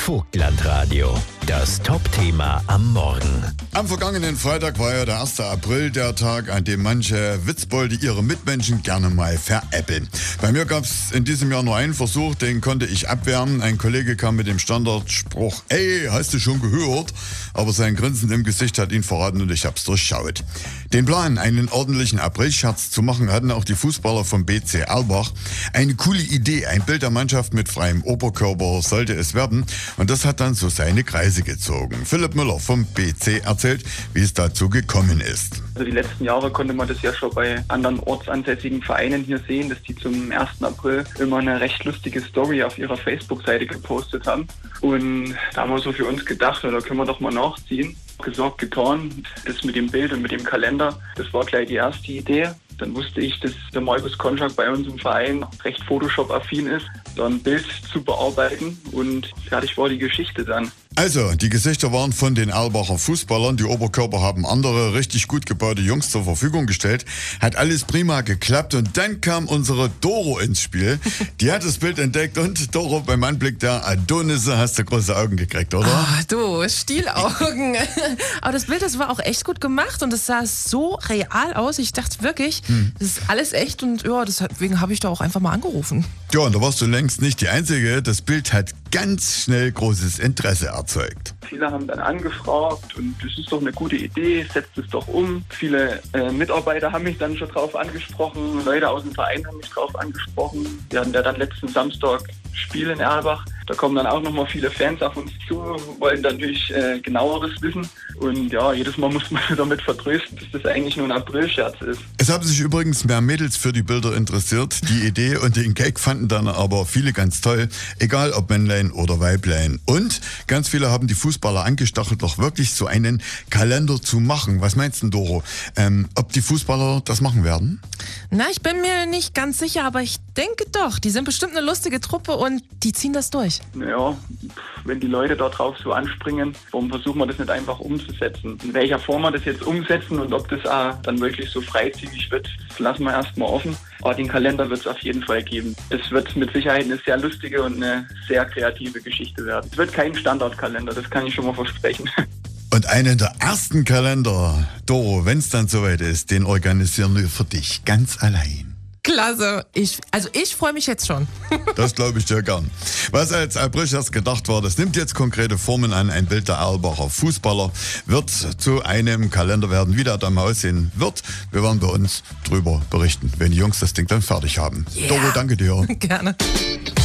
Vogtlandradio, das Top-Thema am Morgen. Am vergangenen Freitag war ja der 1. April, der Tag, an dem manche Witzbolde ihre Mitmenschen gerne mal veräppeln. Bei mir gab es in diesem Jahr nur einen Versuch, den konnte ich abwehren. Ein Kollege kam mit dem Standardspruch, ey, hast du schon gehört? Aber sein Grinsen im Gesicht hat ihn verraten und ich hab's durchschaut. Den Plan, einen ordentlichen Aprilscherz zu machen, hatten auch die Fußballer vom BC Erlbach. Eine coole Idee, ein Bild der Mannschaft mit freiem Oberkörper sollte es werden. Und das hat dann so seine Kreise gezogen. Philipp Müller vom BC erzählt, wie es dazu gekommen ist. Also die letzten Jahre konnte man das ja schon bei anderen ortsansässigen Vereinen hier sehen, dass die zum 1. April immer eine recht lustige Story auf ihrer Facebook-Seite gepostet haben. Und da haben wir so für uns gedacht, da können wir doch mal nachziehen. Gesagt, getan. Das mit dem Bild und mit dem Kalender, das war gleich die erste Idee. Dann wusste ich, dass der Markus Konschak bei uns im Verein recht Photoshop-affin ist, da ein Bild zu bearbeiten und fertig war die Geschichte dann. Also, die Gesichter waren von den Erlbacher Fußballern, die Oberkörper haben andere richtig gut gebaute Jungs zur Verfügung gestellt. Hat alles prima geklappt und dann kam unsere Doro ins Spiel. Die hat das Bild entdeckt und Doro, beim Anblick der Adonisse hast du große Augen gekriegt, oder? Ah, du, Stielaugen. Aber das Bild, das war auch echt gut gemacht und es sah so real aus. Ich dachte wirklich, das ist alles echt und ja, deswegen habe ich da auch einfach mal angerufen. Ja, und da warst du längst nicht die Einzige. Das Bild hat ganz schnell großes Interesse erzeugt. Viele haben dann angefragt und das ist doch eine gute Idee, setzt es doch um. Viele Mitarbeiter haben mich dann schon drauf angesprochen, Leute aus dem Verein haben mich drauf angesprochen. Wir hatten ja dann letzten Samstag Spiel in Erlbach. Da kommen dann auch nochmal viele Fans auf uns zu, wollen dann natürlich genaueres wissen. Und ja, jedes Mal muss man damit vertrösten, dass das eigentlich nur ein Aprilscherz ist. Es haben sich übrigens mehr Mädels für die Bilder interessiert. Die Idee und den Gag fanden dann aber viele ganz toll, egal ob Männlein oder Weiblein. Und ganz viele haben die Fußballer angestachelt, doch wirklich so einen Kalender zu machen. Was meinst du, Doro? Ob die Fußballer das machen werden? Na, ich bin mir nicht ganz sicher, aber ich denke doch. Die sind bestimmt eine lustige Truppe und die ziehen das durch. Naja, wenn die Leute da drauf so anspringen, warum versuchen wir das nicht einfach umzusetzen? In welcher Form wir das jetzt umsetzen und ob das dann wirklich so freizügig wird, das lassen wir erstmal offen. Aber den Kalender wird es auf jeden Fall geben. Es wird mit Sicherheit eine sehr lustige und eine sehr kreative Geschichte werden. Es wird kein Standardkalender, das kann ich schon mal versprechen. Und einen der ersten Kalender, Doro, wenn es dann soweit ist, den organisieren wir für dich ganz allein. Klasse. Ich freue mich jetzt schon. Das glaube ich dir gern. Was als Aprilscherz gedacht war, das nimmt jetzt konkrete Formen an. Ein Bild der Erlbacher Fußballer wird zu einem Kalender werden. Wie der dann mal aussehen wird, wir werden bei uns drüber berichten, wenn die Jungs das Ding dann fertig haben. Yeah. Doro, danke dir. Gerne.